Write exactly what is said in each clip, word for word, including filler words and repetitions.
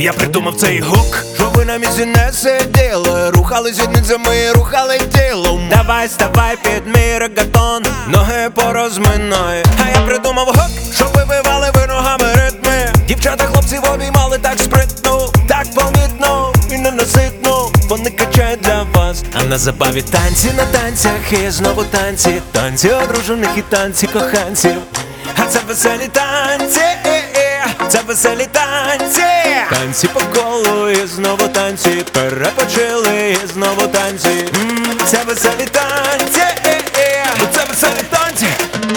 Я придумав цей гук, щоб ви на місці не сиділи, рухали сідницями, рухали тілом. Давай, ставай під мій регатон, ноги порозминай. А я придумав гук, щоб ви вивали ви ногами ритми. Дівчата, хлопців обіймали так спритно, так помітно і ненаситно. Вони качають для вас, а на забаві танці на танцях. І знову танці, танці одружених і танці коханців. А це веселі танці, це веселі танці. Танці по колу і знову танці, перепочили і знову танці. М, Це веселі танці, це веселі танці.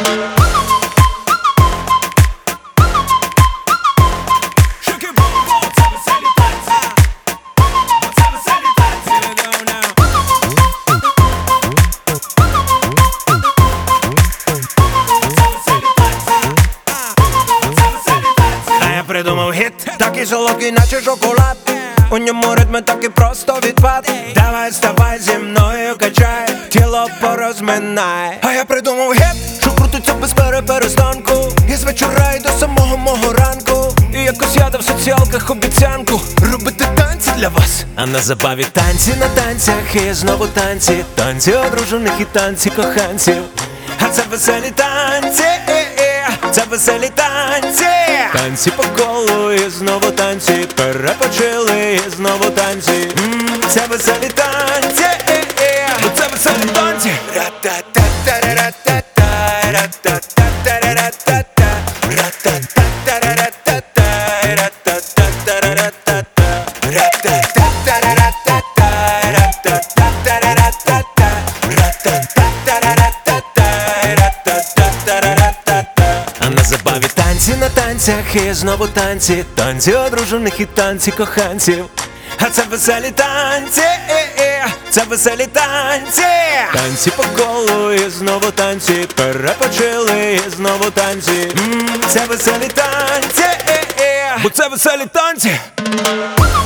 Придумав гіт, такий солодкий, наче шоколад. У ньому ритми такий просто відпад. Давай, ставай зі мною, качай, тіло порозминай. А я придумав гіт, що крутиться без переперестанку. І з вечора і до самого мого ранку. І якось я дав в соціалках обіцянку робити танці для вас. А на забаві танці на танцях. І знову танці, танці одружених і танці коханців. А це веселі танці, це веселі танці. Танці по колу і знову танці, перепочили і знову танці. М, Це веселі танці, це веселі танці. На забаві танці на танцях. І знову танці, танці одружених і танці коханців. А це веселі танці, це веселі танці. Танці по колу і знову танці, перепочили і знову танці. М, Це веселі танці, бо це веселі танці.